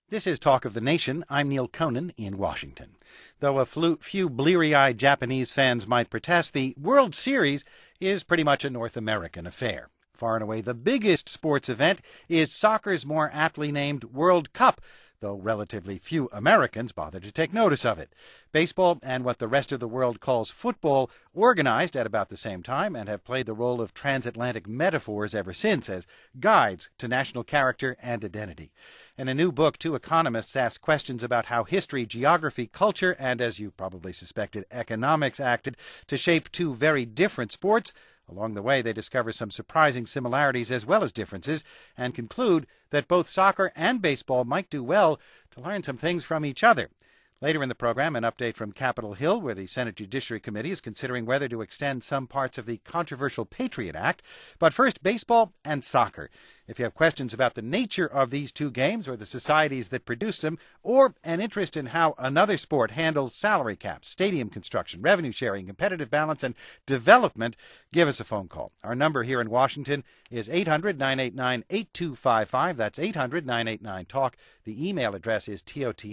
This is Talk of the Nation. I'm Neil Conan in Washington. Though a few bleary-eyed Japanese fans might protest, the World Series is pretty much a North American affair. Far and away the biggest sports event is soccer's more aptly named World Cup, though relatively few Americans bother to take notice of it. Baseball and what the rest of the world calls football organized at about the same time and have played the role of transatlantic metaphors ever since as guides to national character and identity. In a new book, two economists ask questions about how history, geography, culture, and, as you probably suspected, economics acted to shape two very different sports. Along the way, they discover some surprising similarities as well as differences and conclude that both soccer and baseball might do well to learn some things from each other. Later in the program, an update from Capitol Hill, where the Senate Judiciary Committee is considering whether to extend some parts of the controversial Patriot Act. But first, baseball and soccer. If you have questions about the nature of these two games or the societies that produce them, or an interest in how another sport handles salary caps, stadium construction, revenue sharing, competitive balance, and development, give us a phone call. Our number here in Washington is 800-989-8255. That's 800-989-TALK. The email address is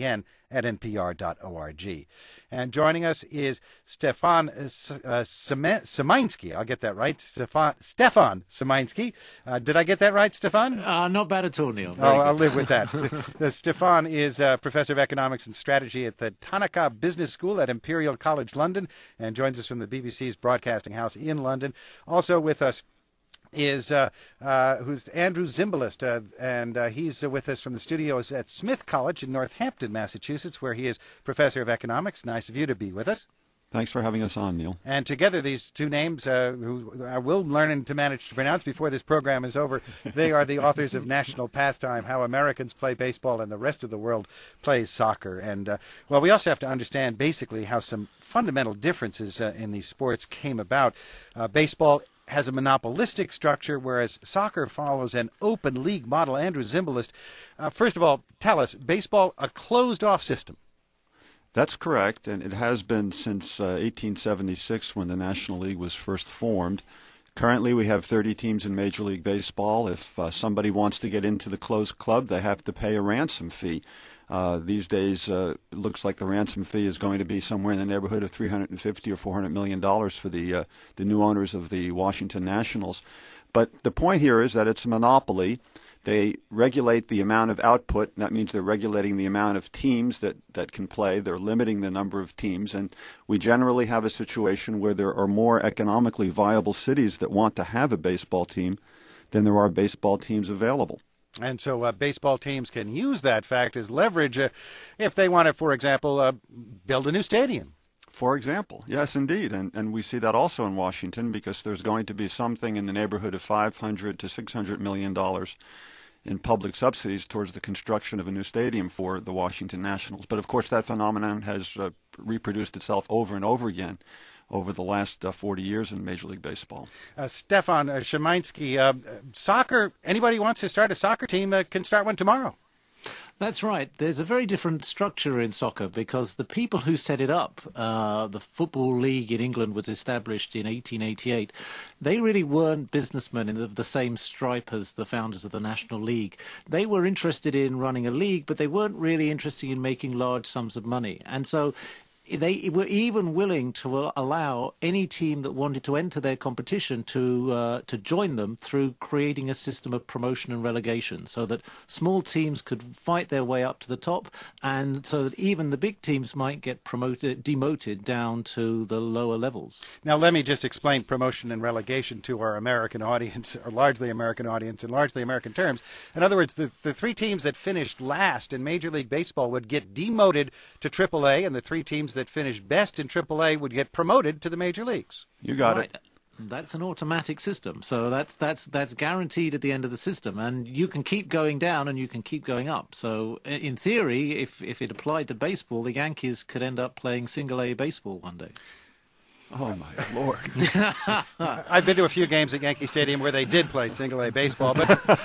totn@npr.org. And joining us is Stefan Szymański. I'll get that right. Stefan Szymański. Did I get that right, Stefan? Not bad at all, Neil. I'll live with that. Stefan is a professor of economics and strategy at the Tanaka Business School at Imperial College London and joins us from the BBC's Broadcasting House in London. Also with us is who's Andrew Zimbalist, and he's with us from the studios at Smith College in Northampton, Massachusetts, where he is professor of economics. Nice of you to be with us. Thanks for having us on, Neil. And together, these two names, who I will learn to manage to pronounce before this program is over, they are the authors of National Pastime, How Americans Play Baseball and the Rest of the World Plays Soccer. And, well, we also have to understand basically how some fundamental differences in these sports came about. Baseball has a monopolistic structure, whereas soccer follows an open league model. Andrew Zimbalist, first of all, tell us, baseball, a closed-off system. That's correct, and it has been since 1876 when the National League was first formed. Currently, we have 30 teams in Major League Baseball. If somebody wants to get into the closed club, they have to pay a ransom fee. These days, it looks like the ransom fee is going to be somewhere in the neighborhood of $350 or $400 million for the new owners of the Washington Nationals. But the point here is that it's a monopoly. They regulate the amount of output. That means they're regulating the amount of teams that can play. They're limiting the number of teams. And we generally have a situation where there are more economically viable cities that want to have a baseball team than there are baseball teams available. And so baseball teams can use that fact as leverage if they want to, for example, build a new stadium. For example, yes, indeed. And we see that also in Washington because there's going to be something in the neighborhood of $500 to $600 million in public subsidies towards the construction of a new stadium for the Washington Nationals. But, of course, that phenomenon has reproduced itself over and over again over the last 40 years in Major League Baseball. Stefan Szymański, soccer, anybody who wants to start a soccer team can start one tomorrow. That's right. There's a very different structure in soccer because the people who set it up, the Football League in England was established in 1888. They really weren't businessmen in the same stripe as the founders of the National League. They were interested in running a league, but they weren't really interested in making large sums of money. And so they were even willing to allow any team that wanted to enter their competition to join them through creating a system of promotion and relegation so that small teams could fight their way up to the top and so that even the big teams might get demoted down to the lower levels. Now, let me just explain promotion and relegation to our American audience, or largely American audience, in largely American terms. In other words, the three teams that finished last in Major League Baseball would get demoted to AAA, and the three teams that finished best in AAA would get promoted to the major leagues. You got it. That's an automatic system, so that's guaranteed at the end of the system, and you can keep going down and you can keep going up. So, in theory, if it applied to baseball, the Yankees could end up playing single-A baseball one day. Oh, my Lord. I've been to a few games at Yankee Stadium where they did play single-A baseball.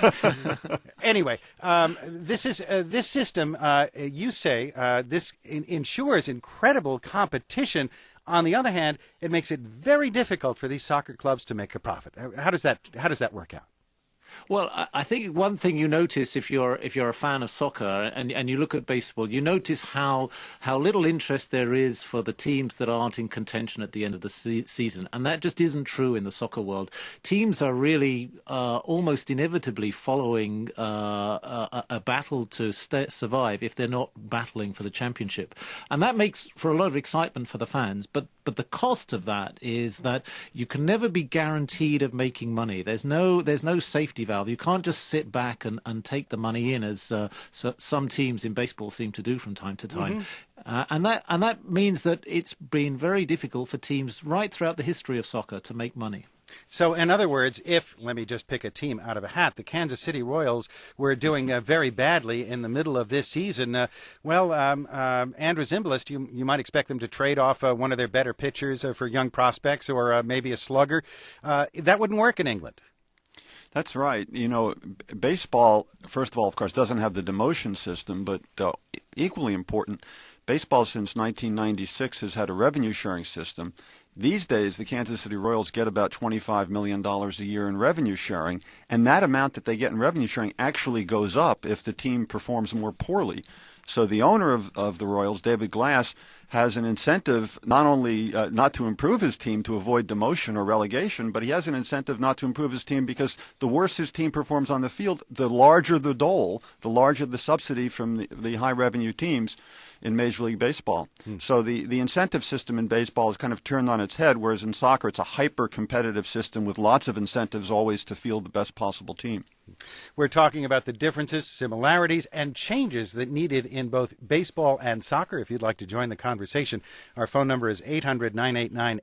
But anyway, this system, you say, this ensures incredible competition. On the other hand, it makes it very difficult for these soccer clubs to make a profit. How does that work out? Well, I think one thing you notice if you're a fan of soccer and you look at baseball, you notice how little interest there is for the teams that aren't in contention at the end of the season, and that just isn't true in the soccer world. Teams are really almost inevitably following a battle to survive if they're not battling for the championship, and that makes for a lot of excitement for the fans. But the cost of that is that you can never be guaranteed of making money. There's no safety valve. You can't just sit back and take the money in, as some teams in baseball seem to do from time to time. And that means that it's been very difficult for teams right throughout the history of soccer to make money. So, in other words, if, let me just pick a team out of a hat, the Kansas City Royals were doing very badly in the middle of this season, Andrew Zimbalist, you might expect them to trade off one of their better pitchers for young prospects, or maybe a slugger. That wouldn't work in England. That's right. Baseball, first of all, of course, doesn't have the demotion system, but equally important, baseball since 1996 has had a revenue sharing system. These days, the Kansas City Royals get about $25 million a year in revenue sharing, and that amount that they get in revenue sharing actually goes up if the team performs more poorly. So the owner of the Royals, David Glass, has an incentive not only not to improve his team to avoid demotion or relegation, but he has an incentive not to improve his team because the worse his team performs on the field, the larger the dole, the larger the subsidy from the high revenue teams in Major League Baseball. So the incentive system in baseball is kind of turned on its head, whereas in soccer it's a hyper-competitive system with lots of incentives always to field the best possible team. We're talking about the differences, similarities, and changes that needed in both baseball and soccer. If you'd like to join the conversation, our phone number is 800-989-8255,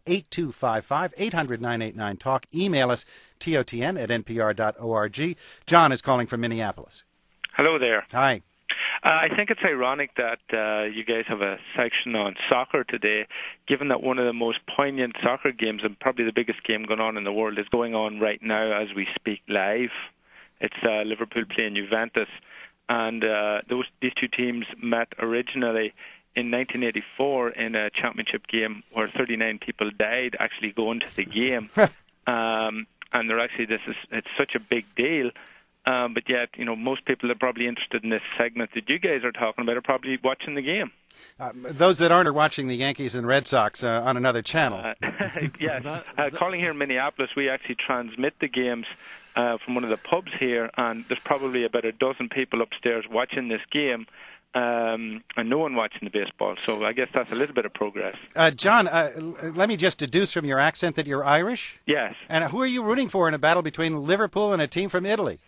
800-989-TALK. Email us, totn@npr.org. John is calling from Minneapolis. Hello there. Hi. I think it's ironic that you guys have a section on soccer today, given that one of the most poignant soccer games and probably the biggest game going on in the world is going on right now as we speak live. It's Liverpool playing Juventus, and these two teams met originally in 1984 in a championship game where 39 people died actually going to the game. And they're actually it's such a big deal. But yet, most people that are probably interested in this segment that you guys are talking about are probably watching the game. Those that aren't are watching the Yankees and Red Sox on another channel. Yes. Calling here in Minneapolis, we actually transmit the games from one of the pubs here, and there's probably about a dozen people upstairs watching this game. And no one watching the baseball, so I guess that's a little bit of progress. John, let me just deduce from your accent that you're Irish? Yes. And who are you rooting for in a battle between Liverpool and a team from Italy?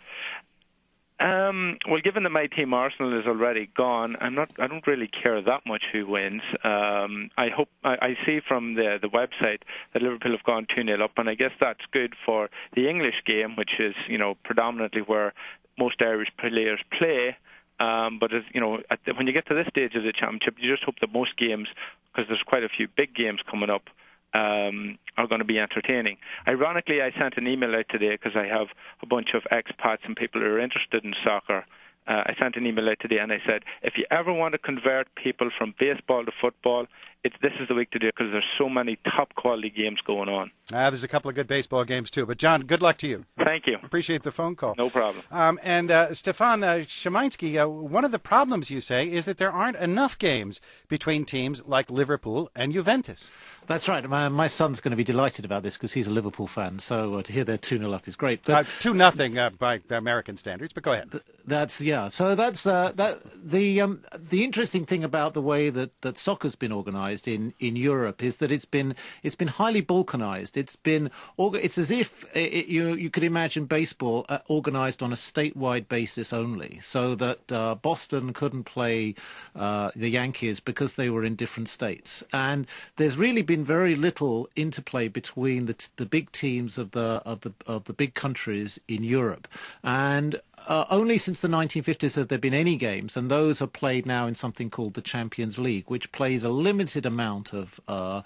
Well, given that my team Arsenal is already gone, I don't really care that much who wins. I see from the website that Liverpool have gone 2-0 up, and I guess that's good for the English game, which is predominantly where most Irish players play. But as when you get to this stage of the championship, you just hope that most games, because there's quite a few big games coming up, are going to be entertaining. Ironically, I sent an email out today because I have a bunch of expats and people who are interested in soccer. I sent an email out today and I said, if you ever want to convert people from baseball to football, this is the week to do it because there's so many top quality games going on. There's a couple of good baseball games too. But John, good luck to you. Thank you. Appreciate the phone call. No problem. And Stefan Szymański, one of the problems, you say, is that there aren't enough games between teams like Liverpool and Juventus. That's right. My son's going to be delighted about this because he's a Liverpool fan. So to hear they're 2-0 up is great. But 2-0 by American standards. But go ahead. So that's the interesting thing about the way that soccer's been organised in Europe is that it's been highly balkanised. It's as if you could imagine baseball organised on a statewide basis only, so that Boston couldn't play the Yankees because they were in different states, and there's really been very little interplay between the big teams of the big countries in Europe, and only since the 1950s have there been any games, and those are played now in something called the Champions League, which plays a limited amount of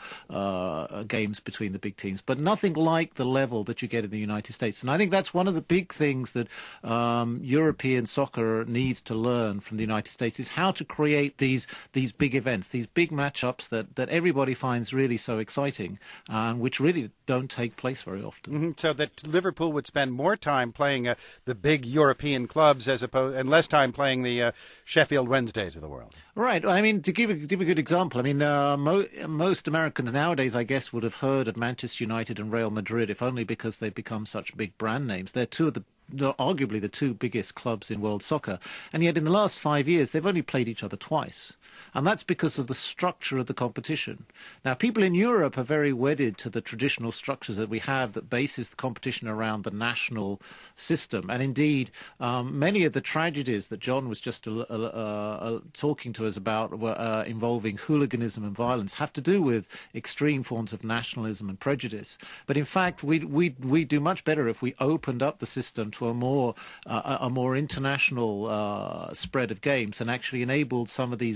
games between the big teams, but nothing like the level that you get in the United States. And I think that's one of the big things that European soccer needs to learn from the United States, is how to create these big events, these big matchups that everybody finds really so exciting, which really don't take place very often. Mm-hmm. So that Liverpool would spend more time playing the big European clubs and less time playing the Sheffield Wednesdays of the world. Right. I mean, to give a good example, I mean, most Americans nowadays, I guess, would have heard of Manchester United and Real Madrid, if only because they've become such big brand names. They're arguably the two biggest clubs in world soccer, and yet in the last 5 years they've only played each other twice. And that's because of the structure of the competition. Now, people in Europe are very wedded to the traditional structures that we have that bases the competition around the national system. And indeed, many of the tragedies that John was just talking to us about involving hooliganism and violence have to do with extreme forms of nationalism and prejudice. But in fact, we do much better if we opened up the system to a more international spread of games and actually enabled some of the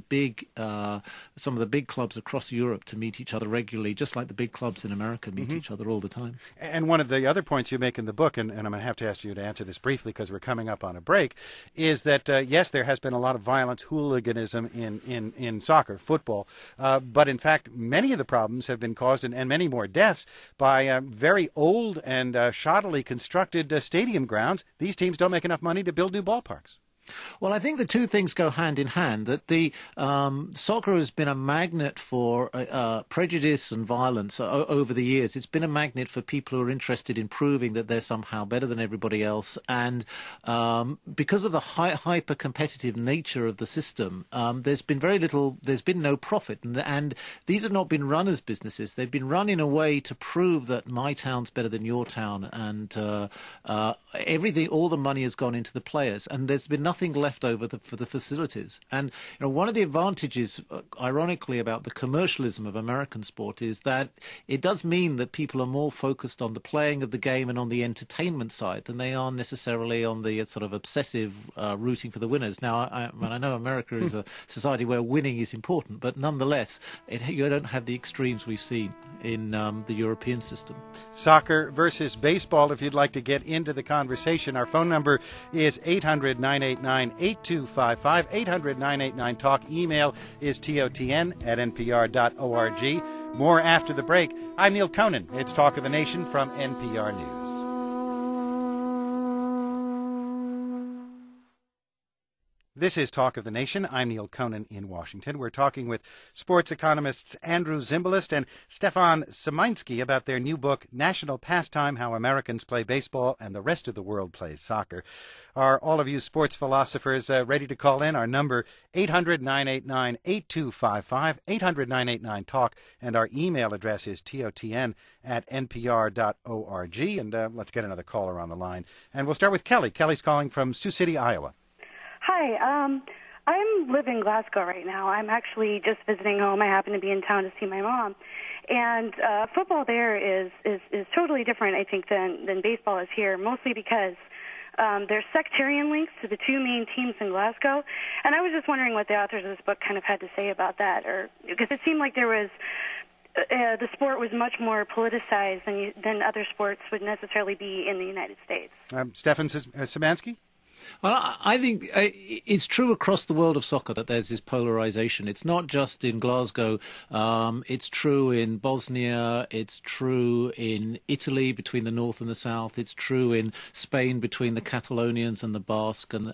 big clubs across Europe to meet each other regularly, just like the big clubs in America meet each other all the time. And one of the other points you make in the book, and I'm going to have to ask you to answer this briefly because we're coming up on a break, is that, yes, there has been a lot of violence, hooliganism in soccer, football, but in fact, many of the problems have been caused, and many more deaths, by very old and shoddily constructed stadium grounds. These teams don't make enough money to build new ballparks. Well, I think the two things go hand in hand, that the soccer has been a magnet for prejudice and violence over the years. It's been a magnet for people who are interested in proving that they're somehow better than everybody else. And because of the hyper-competitive nature of the system, there's been no profit. And these have not been run as businesses. They've been run in a way to prove that my town's better than your town. And all the money has gone into the players. And there's been nothing left over for the facilities. And one of the advantages, ironically, about the commercialism of American sport is that it does mean that people are more focused on the playing of the game and on the entertainment side than they are necessarily on the sort of obsessive rooting for the winners. Now, I know America is a society where winning is important, but nonetheless, you don't have the extremes we've seen in the European system. Soccer versus baseball, if you'd like to get into the conversation. Our phone number is 800-989-8255, 800-989-TALK. Email is totn@npr.org. More after the break. I'm Neil Conan. It's Talk of the Nation from NPR News. This is Talk of the Nation. I'm Neil Conan in Washington. We're talking with sports economists Andrew Zimbalist and Stefan Szymański about their new book, National Pastime, How Americans Play Baseball and the Rest of the World Plays Soccer. Are all of you sports philosophers ready to call in? Our number, 800-989-8255, 800-989-TALK, and our email address is totn@npr.org. And let's get another caller on the line. And we'll start with Kelly. Kelly's calling from Sioux City, Iowa. Hi, I live in Glasgow right now. I'm actually just visiting home. I happen to be in town to see my mom. And football there is totally different, I think, than baseball is here, mostly because there's sectarian links to the two main teams in Glasgow. And I was just wondering what the authors of this book kind of had to say about that, or because it seemed like there was the sport was much more politicized than other sports would necessarily be in the United States. Stefan Szymański? Well, I think it's true across the world of soccer that there's this polarization. It's not just in Glasgow. It's true in Bosnia. It's true in Italy between the north and the south. It's true in Spain between the Catalonians and the Basque. And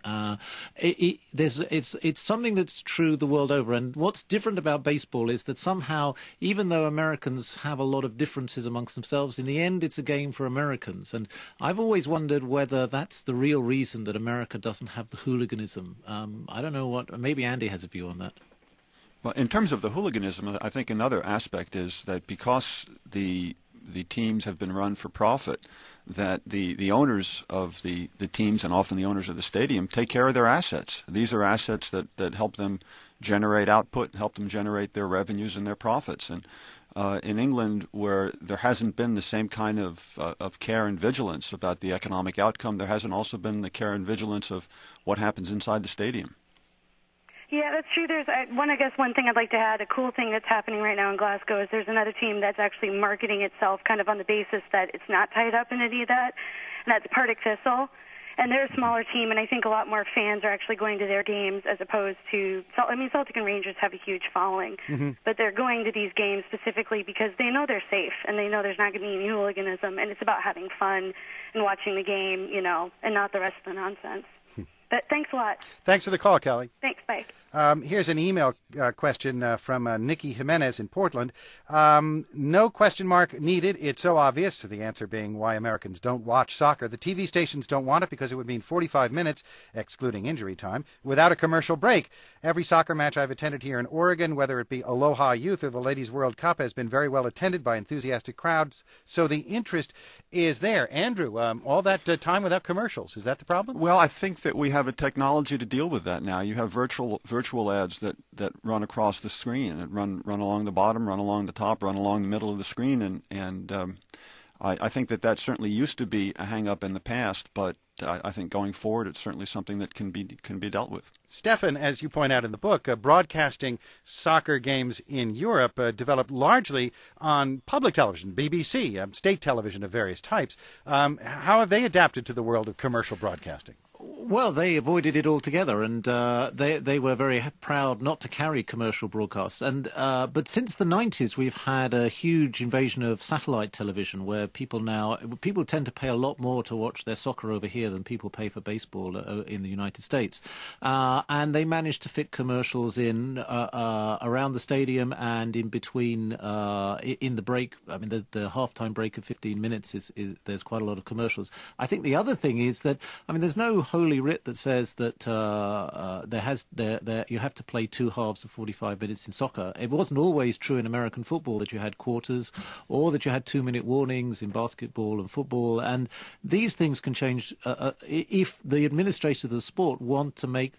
it's something that's true the world over. And what's different about baseball is that somehow, even though Americans have a lot of differences amongst themselves, in the end it's a game for Americans. And I've always wondered whether that's the real reason that America doesn't have the hooliganism. I don't know maybe Andy has a view on that. Well, in terms of the hooliganism, I think another aspect is that because the teams have been run for profit, that the owners of the teams and often the owners of the stadium take care of their assets. These are assets that help them generate output, help them generate their revenues and their profits. And in England, where there hasn't been the same kind of care and vigilance about the economic outcome. There hasn't also been the care and vigilance of what happens inside the stadium. Yeah, that's true. I guess one thing I'd like to add, a cool thing that's happening right now in Glasgow is there's another team that's actually marketing itself kind of on the basis that it's not tied up in any of that, and that's Partick Thistle. And they're a smaller team, and I think a lot more fans are actually going to their games as opposed to, Celtic and Rangers have a huge following, but they're going to these games specifically because they know they're safe, and they know there's not going to be any hooliganism, and it's about having fun and watching the game, and not the rest of the nonsense. But thanks a lot. Thanks for the call, Kelly. Thanks, bye. Here's an email question from Nikki Jimenez in Portland. No question mark needed. It's so obvious. The answer being why Americans don't watch soccer. The TV stations don't want it because it would mean 45 minutes, excluding injury time, without a commercial break. Every soccer match I've attended here in Oregon, whether it be Aloha Youth or the Ladies World Cup, has been very well attended by enthusiastic crowds. So the interest is there. Andrew, all that time without commercials, is that the problem? Well, I think that we have a technology to deal with that now. You have virtual ads that run across the screen, and run along the bottom, run along the top, run along the middle of the screen, and I think that certainly used to be a hang-up in the past, but I think going forward it's certainly something that can be dealt with. Stefan, as you point out in the book, broadcasting soccer games in Europe developed largely on public television, BBC, state television of various types. How have they adapted to the world of commercial broadcasting? Well, they avoided it altogether, and they were very proud not to carry commercial broadcasts. And but since the 90s, we've had a huge invasion of satellite television, where people tend to pay a lot more to watch their soccer over here than people pay for baseball in the United States. And they managed to fit commercials in around the stadium and in between in the break. I mean, the halftime break of 15 minutes is there's quite a lot of commercials. I think the other thing is that there's no holy writ that says that you have to play two halves of 45 minutes in soccer. It wasn't always true in American football that you had quarters or that you had 2-minute warnings in basketball and football. And these things can change if the administrators of the sport want to make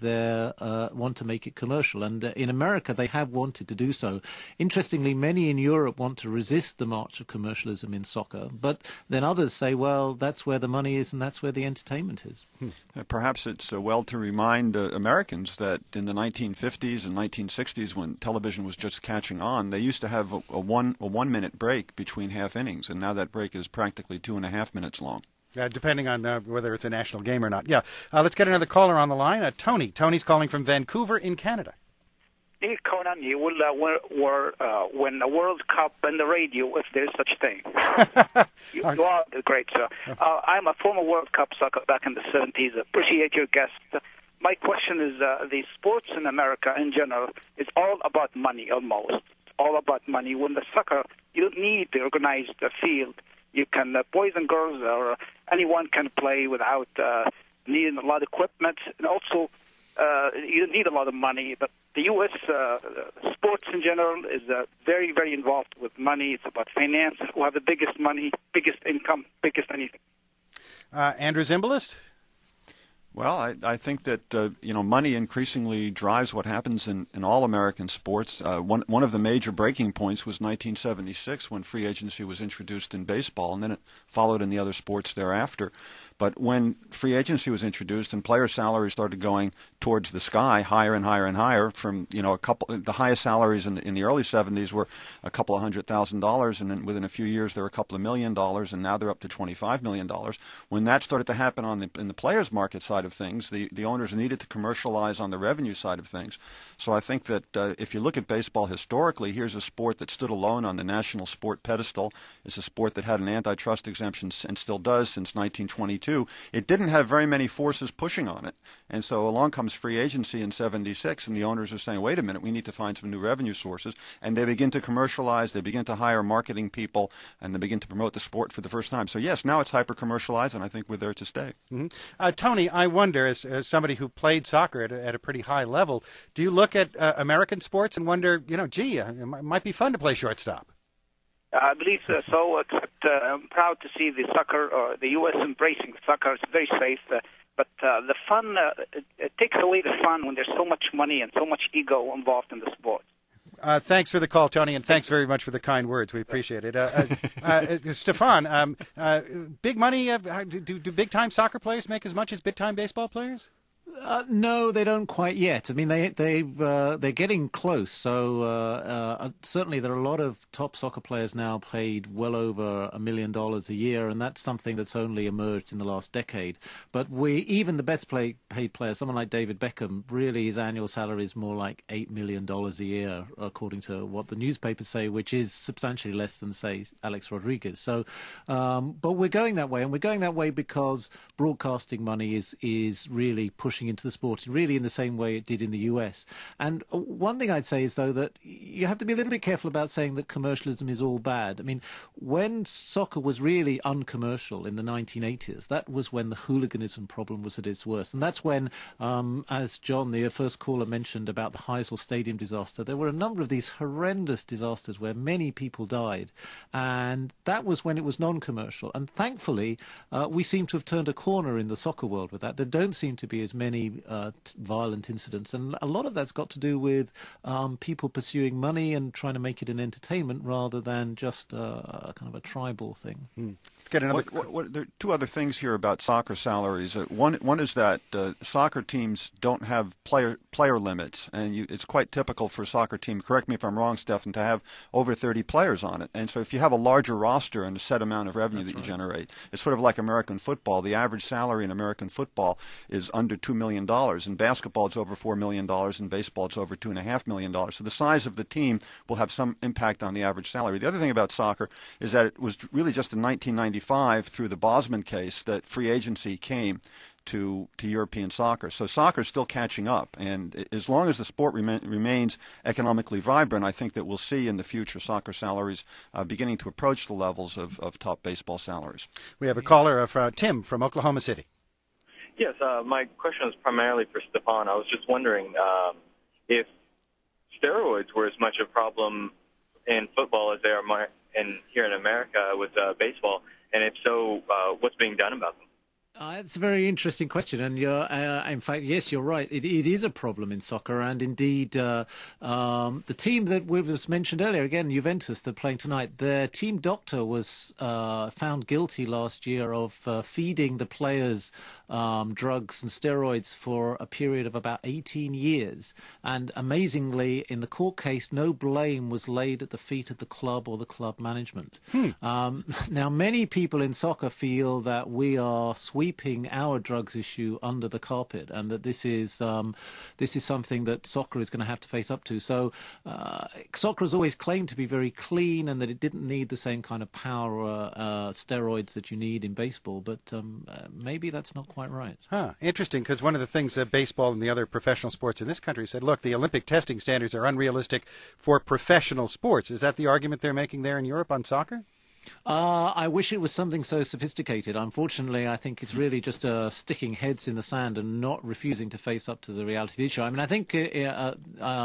it commercial. And in America, they have wanted to do so. Interestingly, many in Europe want to resist the march of commercialism in soccer, but then others say, well, that's where the money is and that's where the entertainment is. Perhaps it's well to remind Americans that in the 1950s and 1960s, when television was just catching on, they used to have a 1-minute break between half innings, and now that break is practically 2.5 minutes long. Depending on whether it's a national game or not. Yeah. Let's get another caller on the line. Tony. Tony's calling from Vancouver in Canada. Hey, Conan, you will win the World Cup and the radio, if there's such thing. You are great, sir. I'm a former World Cup soccer back in the 70s. Appreciate your guest. My question is, the sports in America in general is all about money, almost. It's all about money. When the soccer, you don't need to organize the field. You can, boys and girls or anyone can play without needing a lot of equipment. And also, you don't need a lot of money, but the U.S. Sports in general is very, very involved with money. It's about finance. Who have the biggest money, biggest income, biggest anything. Andrew Zimbalist? Well, I think that money increasingly drives what happens in all American sports. One of the major breaking points was 1976 when free agency was introduced in baseball, and then it followed in the other sports thereafter. But when free agency was introduced and player salaries started going towards the sky, higher and higher and higher, from the highest salaries in the early 70s were a couple of $100,000, and then within a few years there were a couple of $1 million, and now they're up to $25 million. When that started to happen in the players' market side of things, the owners needed to commercialize on the revenue side of things. So I think that if you look at baseball historically, here's a sport that stood alone on the national sport pedestal. It's a sport that had an antitrust exemption and still does since 1922. It didn't have very many forces pushing on it. And so along comes free agency in 76, and the owners are saying, wait a minute, we need to find some new revenue sources. And they begin to commercialize, they begin to hire marketing people, and they begin to promote the sport for the first time. So yes, now it's hyper-commercialized, and I think we're there to stay. Mm-hmm. Tony, I wonder, as somebody who played soccer at a pretty high level, do you look at American sports and wonder, gee, it might be fun to play shortstop? I believe so, except I'm proud to see the soccer, the U.S. embracing soccer. It's very safe, but the fun, it takes away the fun when there's so much money and so much ego involved in the sport. Thanks for the call, Tony, and thanks very much for the kind words. We appreciate it. Stefan, big money, do big-time soccer players make as much as big-time baseball players? No, they don't quite yet. I mean, they're getting close. So certainly there are a lot of top soccer players now paid well over $1 million a year, and that's something that's only emerged in the last decade. But even the best paid players, someone like David Beckham, really his annual salary is more like $8 million a year, according to what the newspapers say, which is substantially less than, say, Alex Rodriguez. So, but we're going that way, and we're going that way because broadcasting money is really pushing into the sport, really in the same way it did in the US. And one thing I'd say is, though, that you have to be a little bit careful about saying that commercialism is all bad. I mean, when soccer was really uncommercial in the 1980s, that was when the hooliganism problem was at its worst. And that's when, as John, the first caller, mentioned about the Heysel Stadium disaster, there were a number of these horrendous disasters where many people died. And that was when it was non-commercial. And thankfully, we seem to have turned a corner in the soccer world with that. There don't seem to be as many violent incidents, and a lot of that's got to do with people pursuing money and trying to make it an entertainment rather than just kind of a tribal thing. Let's get another. There are two other things here about soccer salaries. One is that soccer teams don't have player limits, and it's quite typical for a soccer team, correct me if I'm wrong, Stefan, to have over 30 players on it. And so if you have a larger roster and a set amount of revenue that you generate, it's sort of like American football. The average salary in American football is under $2 million. In basketball, it's over $4 million. In baseball, it's over $2.5 million. So the size of the team will have some impact on the average salary. The other thing about soccer is that it was really just in 1995, through the Bosman case, that free agency came to European soccer. So soccer is still catching up, and as long as the sport remains economically vibrant, I think that we'll see in the future soccer salaries beginning to approach the levels of top baseball salaries. We have a caller of Tim from Oklahoma City. Yes, my question is primarily for Stefan. I was just wondering if steroids were as much a problem in football as they are here in America with baseball, and if so, what's being done about them? It's a very interesting question, and in fact, yes, you're right. It is a problem in soccer, and indeed, the team that was mentioned earlier, again, Juventus, they're playing tonight. Their team doctor was found guilty last year of feeding the players drugs and steroids for a period of about 18 years. And amazingly, in the court case, no blame was laid at the feet of the club or the club management. Now, many people in soccer feel that we are sweeping our drugs issue under the carpet, and that this is something that soccer is going to have to face up to. So soccer has always claimed to be very clean and that it didn't need the same kind of power steroids that you need in baseball, but maybe that's not quite right. Interesting, because one of the things that baseball and the other professional sports in this country said, look, the Olympic testing standards are unrealistic for professional sports. Is that the argument they're making there in Europe on soccer? I wish it was something so sophisticated. Unfortunately, I think it's really just sticking heads in the sand and not refusing to face up to the reality of the issue. I mean, I think in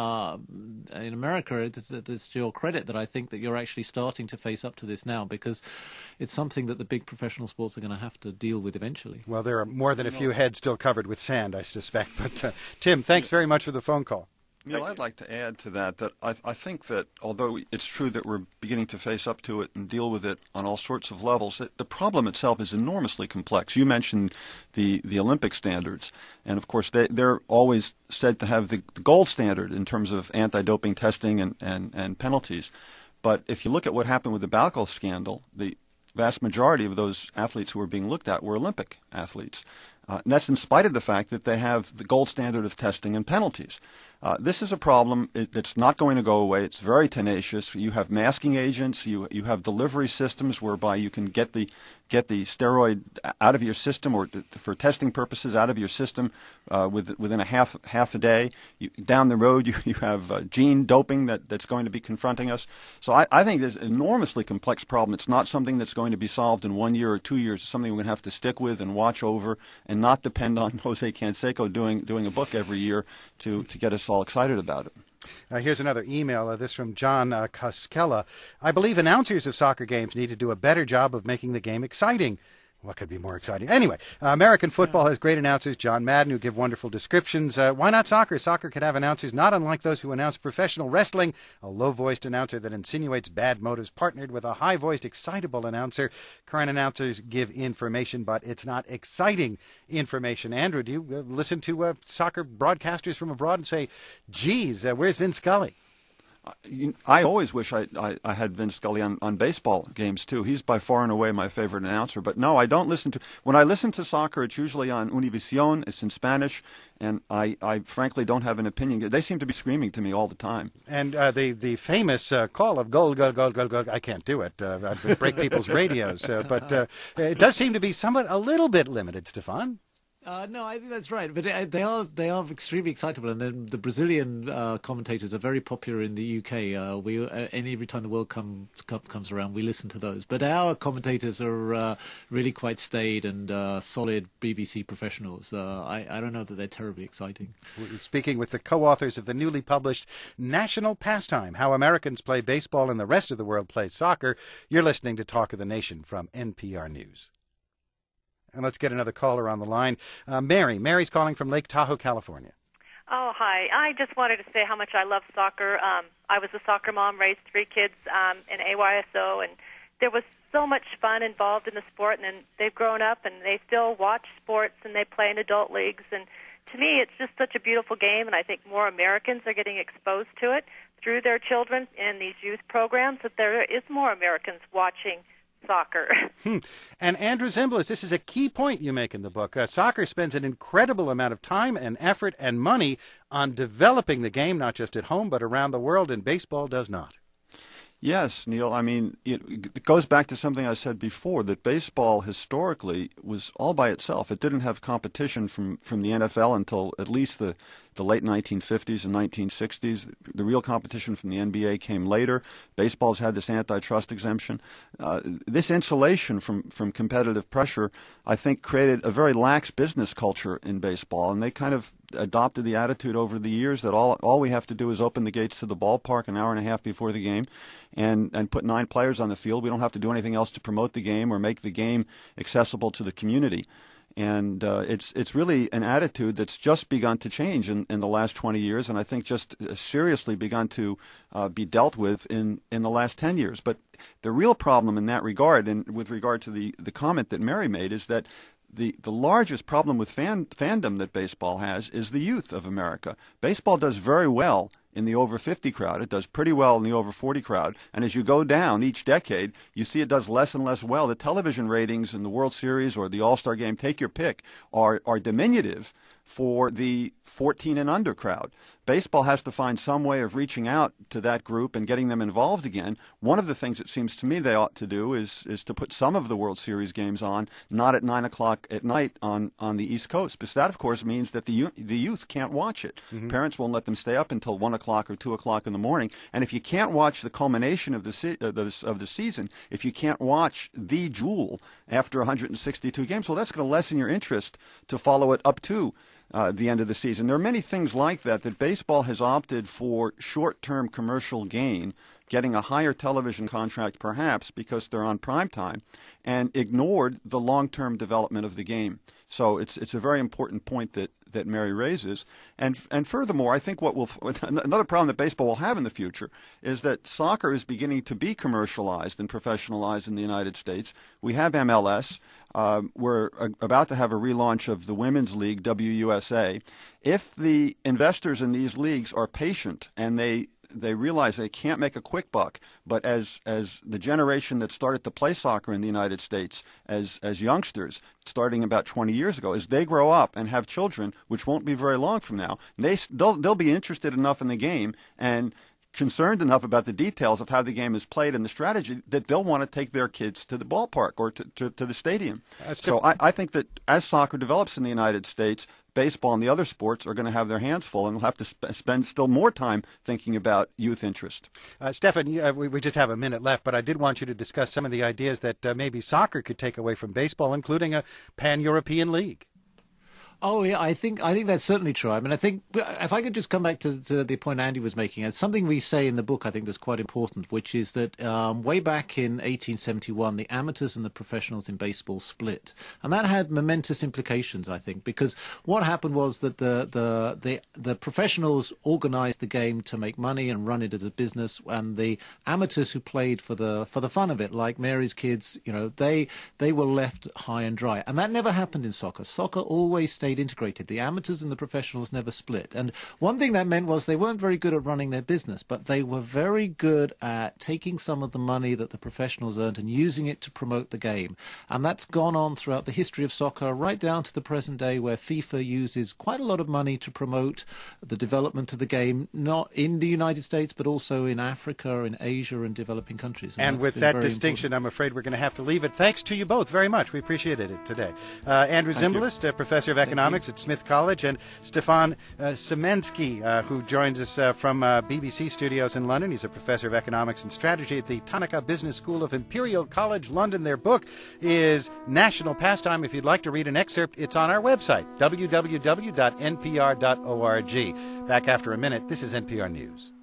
America, it's to your credit that I think that you're actually starting to face up to this now, because it's something that the big professional sports are going to have to deal with eventually. Well, there are more than a few heads still covered with sand, I suspect. But Tim, thanks very much for the phone call. Neil, I'd like to add to that I think that although it's true that we're beginning to face up to it and deal with it on all sorts of levels, the problem itself is enormously complex. You mentioned the Olympic standards, and of course they're always said to have the gold standard in terms of anti-doping testing and penalties. But if you look at what happened with the Balco scandal, the vast majority of those athletes who were being looked at were Olympic athletes. And that's in spite of the fact that they have the gold standard of testing and penalties. This is a problem that's not going to go away. It's very tenacious. You have masking agents. You have delivery systems whereby you can get the steroid out of your system, or for testing purposes out of your system within a half a day. Down the road, you have gene doping that's going to be confronting us. So I think there's an enormously complex problem. It's not something that's going to be solved in 1 year or 2 years. It's something we're going to have to stick with and watch over, and not depend on Jose Canseco doing a book every year to get us all excited about it. Here's another email, this from John Koskela. I believe announcers of soccer games need to do a better job of making the game exciting. What could be more exciting? Anyway, American football has great announcers, John Madden, who give wonderful descriptions. Why not soccer? Soccer could have announcers not unlike those who announce professional wrestling, a low-voiced announcer that insinuates bad motives partnered with a high-voiced, excitable announcer. Current announcers give information, but it's not exciting information. Andrew, do you listen to soccer broadcasters from abroad and say, geez, where's Vin Scully? I always wish I had Vince Scully on baseball games, too. He's by far and away my favorite announcer. But no, I don't listen to – when I listen to soccer, it's usually on Univision. It's in Spanish. And I frankly don't have an opinion. They seem to be screaming to me all the time. And the famous call of goal, goal, goal, goal, goal. I can't do it. I'd break people's radios. But it does seem to be a little bit limited, Stefan. No, I think that's right. But they are extremely excitable, and then the Brazilian commentators are very popular in the UK. Every time the World Cup comes around, we listen to those. But our commentators are really quite staid and solid BBC professionals. I don't know that they're terribly exciting. We're speaking with the co-authors of the newly published National Pastime: How Americans Play Baseball and the Rest of the World Plays Soccer. You're listening to Talk of the Nation from NPR News. And let's get another caller on the line. Mary. Mary's calling from Lake Tahoe, California. Oh, hi. I just wanted to say how much I love soccer. I was a soccer mom, raised 3 kids in AYSO, and there was so much fun involved in the sport, and then they've grown up, and they still watch sports, and they play in adult leagues. And to me, it's just such a beautiful game, and I think more Americans are getting exposed to it through their children in these youth programs, that there is more Americans watching soccer. And Andrew Zimbalist, this is a key point you make in the book. Soccer spends an incredible amount of time and effort and money on developing the game, not just at home, but around the world, and baseball does not. Yes, Neil. I mean, it goes back to something I said before, that baseball historically was all by itself. It didn't have competition from the NFL until at least the late 1950s and 1960s. The real competition from the NBA came later. Baseball's had this antitrust exemption. This insulation from competitive pressure, I think, created a very lax business culture in baseball, and they kind of adopted the attitude over the years that all we have to do is open the gates to the ballpark an hour and a half before the game and put 9 players on the field. We don't have to do anything else to promote the game or make the game accessible to the community. And it's really an attitude that's just begun to change in the last 20 years, and I think just seriously begun to be dealt with in the last 10 years. But the real problem in that regard, and with regard to the comment that Mary made, is that the largest problem with fandom that baseball has is the youth of America. Baseball does very well in the over 50 crowd. It does pretty well in the over 40 crowd. And as you go down each decade, you see it does less and less well. The television ratings in the World Series or the All-Star Game, take your pick, are diminutive for the 14 and under crowd. Baseball has to find some way of reaching out to that group and getting them involved again. One of the things it seems to me they ought to do is to put some of the World Series games on, not at 9 o'clock at night on the East Coast, because that, of course, means that the youth can't watch it. Mm-hmm. Parents won't let them stay up until 1 o'clock or 2 o'clock in the morning. And if you can't watch the culmination of the season, if you can't watch the jewel after 162 games, well, that's going to lessen your interest to follow it up to the end of the season. There are many things like that baseball has opted for short-term commercial gain, getting a higher television contract perhaps because they're on prime time, and ignored the long-term development of the game. So it's a very important point that Mary raises. And furthermore, I think another problem that baseball will have in the future is that soccer is beginning to be commercialized and professionalized in the United States. We have MLS. We're about to have a relaunch of the Women's League, WUSA. If the investors in these leagues are patient and they realize they can't make a quick buck, but as the generation that started to play soccer in the United States as youngsters, starting about 20 years ago, as they grow up and have children, which won't be very long from now, they'll be interested enough in the game and concerned enough about the details of how the game is played and the strategy that they'll want to take their kids to the ballpark or to the stadium. So I think that as soccer develops in the United States, baseball and the other sports are going to have their hands full and will have to spend still more time thinking about youth interest. Stefan, we just have a minute left, but I did want you to discuss some of the ideas that maybe soccer could take away from baseball, including a pan-European league. Oh, yeah, I think that's certainly true. I mean, I think if I could just come back to the point Andy was making, it's something we say in the book I think that's quite important, which is that way back in 1871, the amateurs and the professionals in baseball split. And that had momentous implications, I think, because what happened was that the professionals organized the game to make money and run it as a business, and the amateurs who played for the fun of it, like Mary's kids, they were left high and dry. And that never happened in soccer. Soccer always stayed integrated. The amateurs and the professionals never split. And one thing that meant was they weren't very good at running their business, but they were very good at taking some of the money that the professionals earned and using it to promote the game. And that's gone on throughout the history of soccer, right down to the present day, where FIFA uses quite a lot of money to promote the development of the game, not in the United States, but also in Africa, in Asia, and developing countries. And with that distinction, I'm afraid we're going to have to leave it. Thanks to you both very much. We appreciated it today. Andrew Zimbalist, professor of economics at Smith College, and Stefan Semensky, who joins us from BBC Studios in London. He's a professor of economics and strategy at the Tanaka Business School of Imperial College London. Their book is National Pastime. If you'd like to read an excerpt, it's on our website, www.npr.org. Back after a minute. This is NPR News.